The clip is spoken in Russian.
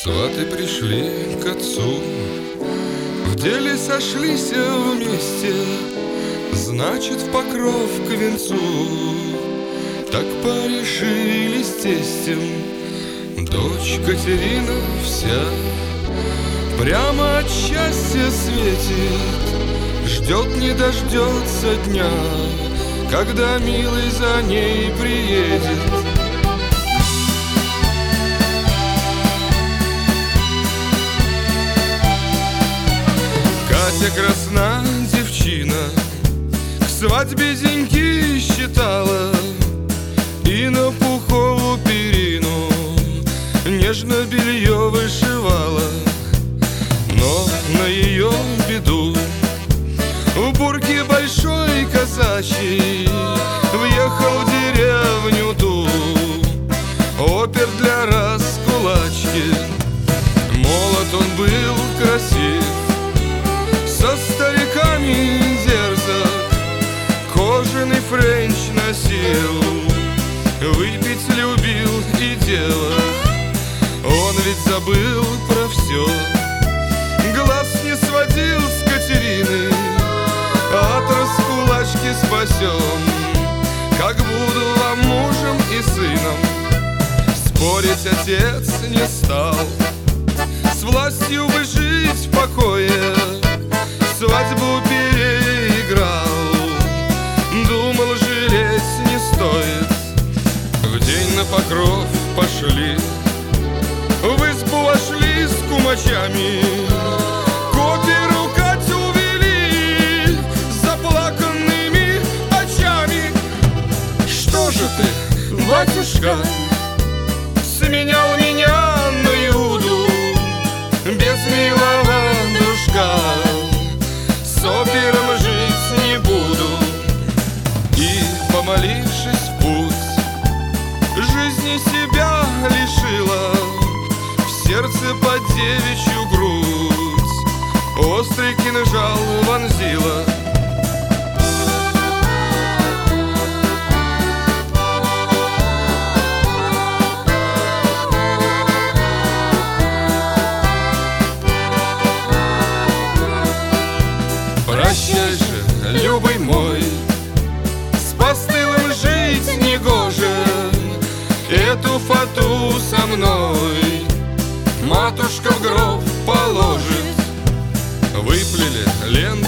Сваты пришли к отцу, в деле сошлись вместе, значит, в покров к венцу. Так порешили с тестем. Дочь Катерина вся прямо от счастья светит, ждет не дождется дня, когда милый за ней приедет. Катя красна девчина, к свадьбе деньги считала и на пуховую перину нежно белье вышивала. Но на ее беду в бурке большой казачий въехал в деревню ту опер для раскулачки. Молод он был красив, со стариками дерзок, кожаный френч носил, выпить любил и дело. Он ведь забыл про все, глаз не сводил с Катерины, от раскулачки спасем, как буду вам мужем и сыном. Спорить отец не стал, с властью бы жить в покое, свадьбу переиграл, думал, жалеть не стоит. В день на покров пошли, в избу вошли с кумачами, к оперу Катю увели с заплаканными очами. Что же ты, батюшка, сменял меня на Иуду, без милого дружка с опером жить не буду. И, помолившись в путь, жизни себя лишила, в сердце под девичью грудь острый кинжал вонзила. Прощай же, любый мой, с постылым жить негоже, эту фату со мной матушка в гроб положит. Выплели ленту